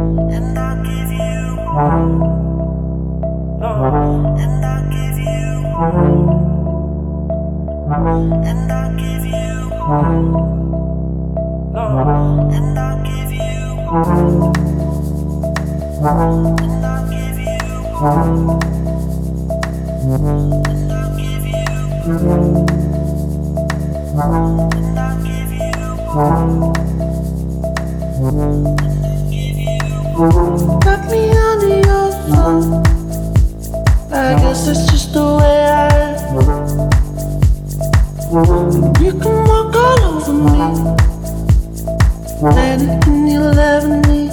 and I'll give you love, and I'll give you and I'll give you love, and I'll give you and I'll give you and I'll give you and I'll give you got me under your thumb. I guess that's just the way I am. You can walk all over me, anything you'll ever need.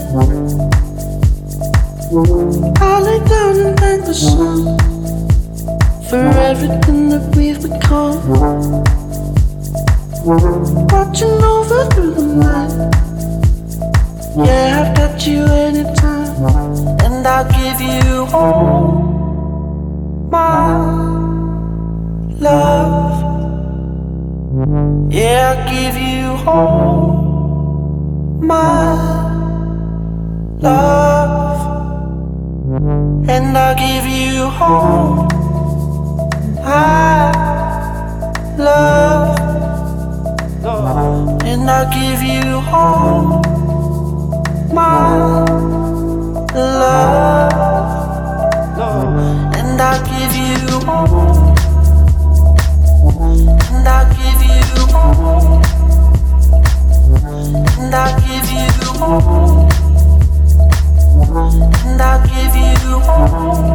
I'll lay down and thank the sun for everything that we've become. Watching over through the night. Yeah, I've got you anytime, and I'll give you all my love. Yeah, I'll give you all my love, and I'll give you all my love, and I'll give you all my love, and I'll give you all, and I'll give you all, and I'll give you all, and I'll give you all,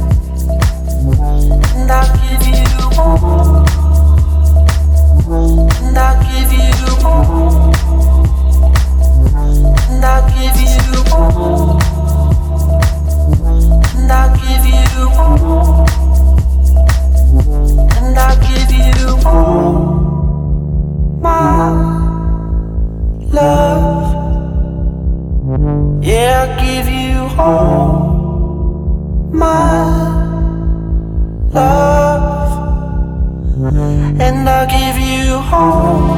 and I'll give you all, and I'll give you all, and I'll give you all, and I'll give you all, and I'll give you all my love. Yeah, I'll give you all my love, and I'll give you all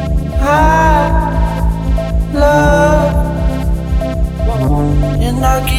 my love, and I'll give